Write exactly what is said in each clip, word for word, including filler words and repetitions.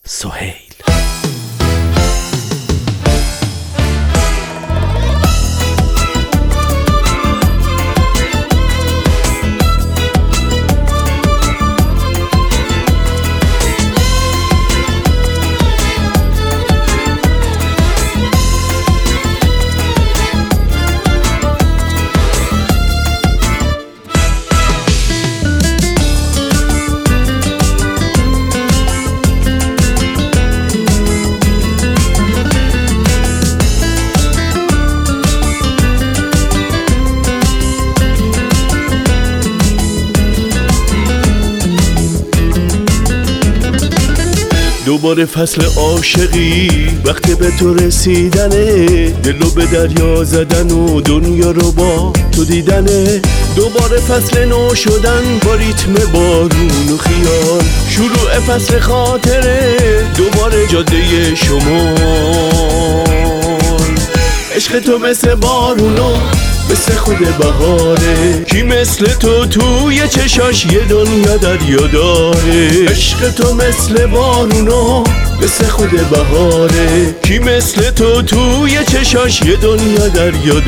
سهیل. دوباره فصل عاشقی وقتی به تو رسیدنه، دلو به دریا زدن و دنیا رو با تو دیدنه. دوباره فصل نو شدن با ریتم بارون و خیال، شروع فصل خاطره دوباره جاده شمال. عشق تو مثل بارونو مثل خود بهاره، کی مثل تو توی چشاش یه دنیا دریا داره. عشق تو مثل بارونو مثل خود بهاره، کی مثل تو توی چشاش یه دنیا دریا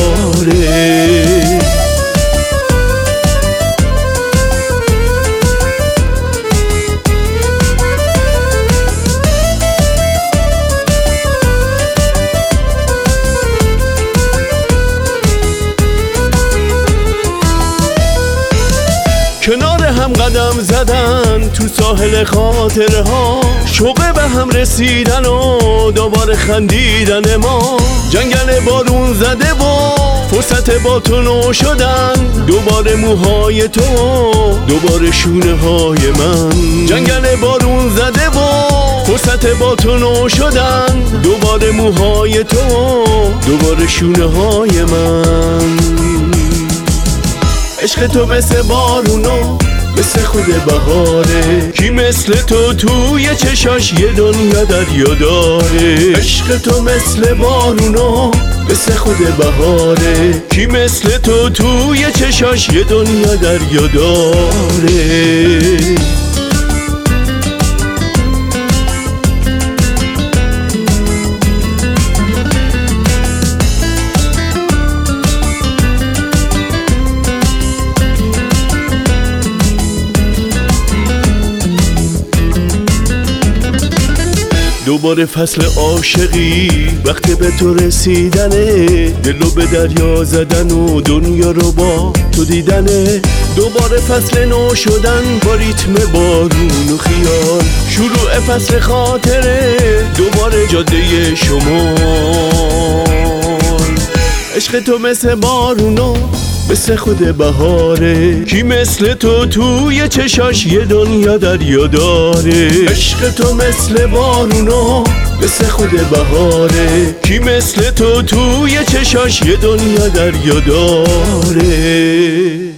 داره. کنار هم قدم زدن تو ساحل خاطره ها، شوق به هم رسیدن و دوباره خندیدن ما. جنگل بارون زده و فرصت با تو نو شدن، دوباره موهای تو دوباره شونه های من. جنگل بارون زده و فرصت با تو نو شدن، دوباره موهای تو دوباره شونه های من. عشق تو مثل بارونو مثل خود بهاره، کی مثل تو توی چشاش یه دنیا دریا داره. عشق تو مثل بارونو مثل خود بهاره، کی مثل تو توی چشاش یه دنیا دریا داره. دوباره فصل عاشقی وقتی به تو رسیدنه، دلو به دریا زدن و دنیا رو با تو دیدنه. دوباره فصل نو شدن با ریتم بارون و خیال، شروع فصل خاطره دوباره جاده شمال. عشق تو مثل بارونو مثل خود بهاره، کی مثل تو توی چشاش یه دنیا دریا داره. عشق تو مثل بارونو مثل خود بهاره، کی مثل تو توی چشاش یه دنیا دریا داره.